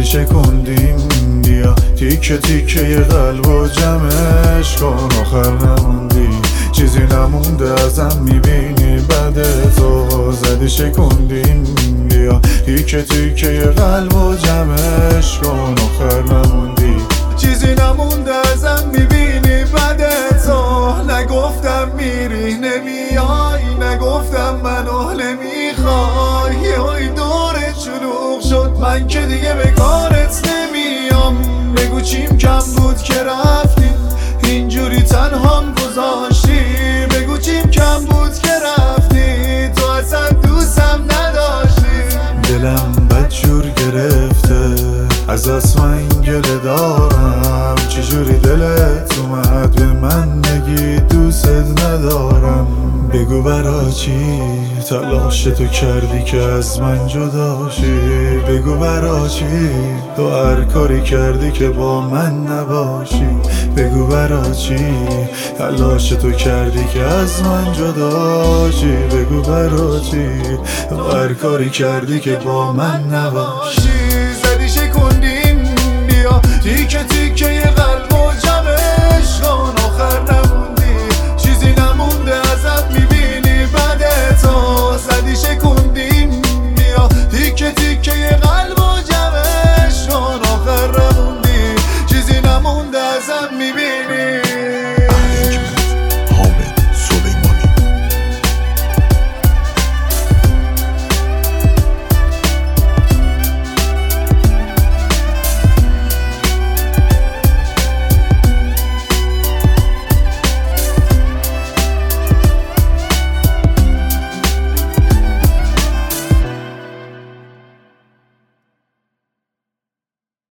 شکندیم بیا تیکه تیکه قلب و جمعش کن آخر نموندی چیزی نمونده ازم میبینی بعد تو زدی شکندیم بیا تیکه تیکه قلب و جمعش کن آخر نموندی چیزی نمونده ازم میبینی بعد تو نگفتم میری نمیای نگفتم منو نمیخوای یهویی دورت شلوغ شد من که دیگه به کارت نمیام بگو چیم کم بود که رفتی اینجوری تنهام گذاشتی بگو چیم کم بود که رفتی تو اصلا دوستم نداشتی دلم بدجور گرفته از من گله دارم چجوری دلت اومد به من بگی دوست ندارم بگو برا چی تلاش تو کردی که از من جدا شی بگو برا چی تو هر کاری کردی که با من نباشی بگو برا چی تلاش تو کردی که از من جدا شی بگو برا چی تو هر کاری کردی که با من نباشی زدی شکندیم بیا تیکه